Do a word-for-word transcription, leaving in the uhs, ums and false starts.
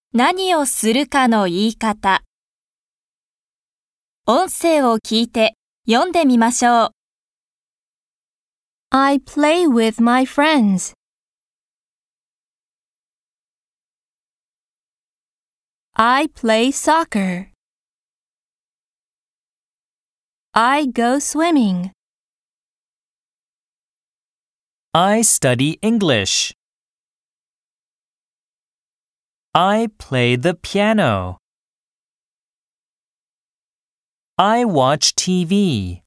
何をするかの言い方。音声を聞いて読んでみましょう。 I play with my friends. I play soccer. I go swimming. I study English. I play the piano. I watch T V.